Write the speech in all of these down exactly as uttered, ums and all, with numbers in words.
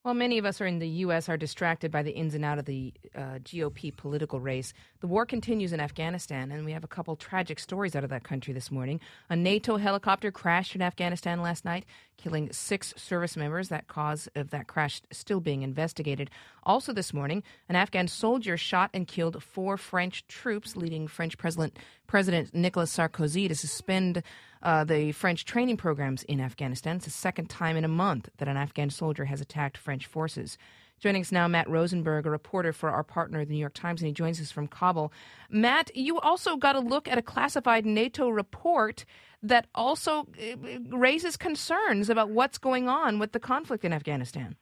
While many of us are in the U S are distracted by the ins and outs of the uh, G O P political race, the war continues in Afghanistan, and we have a couple tragic stories out of that country this morning. A NATO helicopter crashed in Afghanistan last night, killing six service members. That cause of that crash still being investigated. Also this morning, an Afghan soldier shot and killed four French troops, leading French President President Nicolas Sarkozy to suspend uh, the French training programs in Afghanistan. It's the second time in a month that an Afghan soldier has attacked French forces. Joining us now, Matt Rosenberg, a reporter for our partner, the New York Times, and he joins us from Kabul. Matt, you also got a look at a classified NATO report that also raises concerns about what's going on with the conflict in Afghanistan.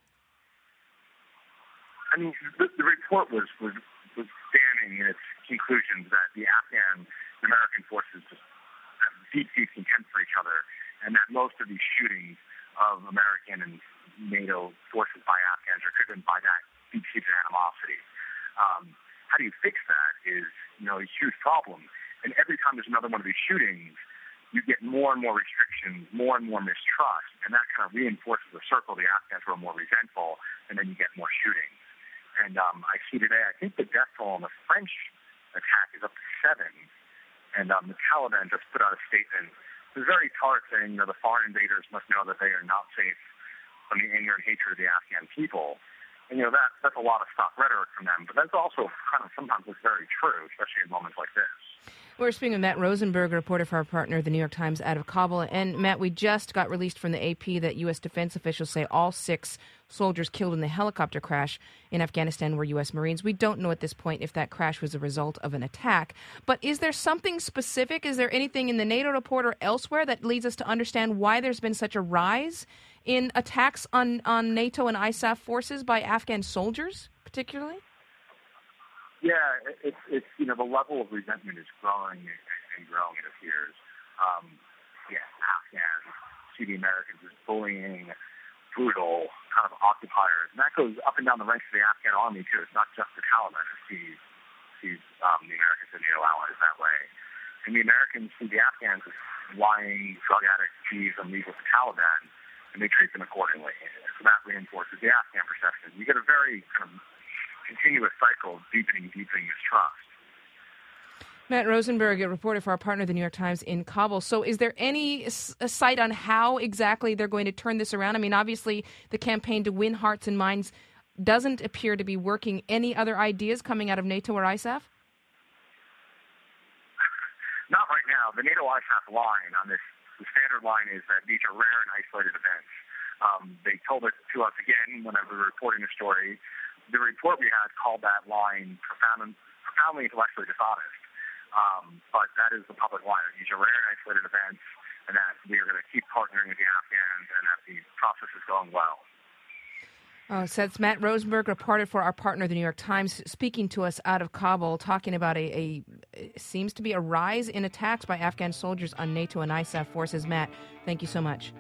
I mean, the, the report was, was, was damning in its conclusions that the Afghan and American forces just have deep, deep contempt for each other, and that most of these shootings of American and NATO forces by Afghans are driven by that deep-seated animosity. Um, how do you fix that is, you know, a huge problem. And every time there's another one of these shootings, you get more and more restrictions, more and more mistrust, and that kind of reinforces the circle. The Afghans grow more resentful, and then you get more shootings. And um, I see today, I think the death toll on the French attack is up to seven, and um, the Taliban just put out a statement. It was very tart, saying, you know, the foreign invaders must know that they are not safe from the anger and hatred of the Afghan people. And, you know, that that's a lot of stock rhetoric from them, but that's also kind of sometimes looks very true, especially in moments like this. We're speaking with Matt Rosenberg, a reporter for our partner, the New York Times, out of Kabul. And, Matt, we just got released from the A P that U S defense officials say all six soldiers killed in the helicopter crash in Afghanistan were U S Marines. We don't know at this point if that crash was a result of an attack. But is there something specific? Is there anything in the NATO report or elsewhere that leads us to understand why there's been such a rise in attacks on, on NATO and I S A F forces by Afghan soldiers, particularly? Yeah, it's, it's, you know, the level of resentment is growing and growing, it appears. Um, yeah, Afghans see the Americans as bullying, brutal, kind of occupiers. And that goes up and down the ranks of the Afghan army, too. It's not just the Taliban who sees, sees um, the Americans and NATO allies that way. And the Americans see the Afghans as lying, drug addicts, thieves, and leave with the Taliban, and they treat them accordingly. So that reinforces the Afghan perception. You get a very kind of continuous cycle of deepening, deepening mistrust. Matt Rosenberg, a reporter for our partner, the New York Times, in Kabul. So is there any s- a sight on how exactly they're going to turn this around? I mean, obviously, the campaign to win hearts and minds doesn't appear to be working. Any other ideas coming out of NATO or I S A F? Not right now. The NATO I S A F line on this, the standard line is that these are rare and isolated events. Um, they told it to us again when I was reporting the story. The report we had called that line profound, profoundly intellectually dishonest. Um, but that is the public line. These are rare and isolated events, and that we are going to keep partnering with the Afghans, and that the process is going well. Oh, so it's Matt Rosenberg, reporter for our partner, the New York Times, speaking to us out of Kabul, talking about a, a it seems to be a rise in attacks by Afghan soldiers on NATO and I S A F forces. Matt, thank you so much.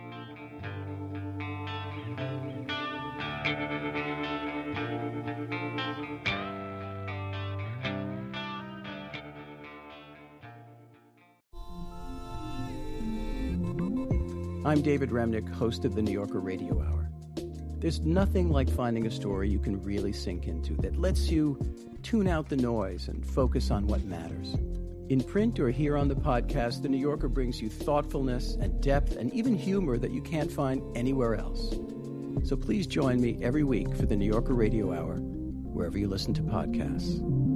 I'm David Remnick, host of the New Yorker Radio Hour. There's nothing like finding a story you can really sink into that lets you tune out the noise and focus on what matters. In print or here on the podcast, the New Yorker brings you thoughtfulness and depth and even humor that you can't find anywhere else. So please join me every week for the New Yorker Radio Hour, wherever you listen to podcasts.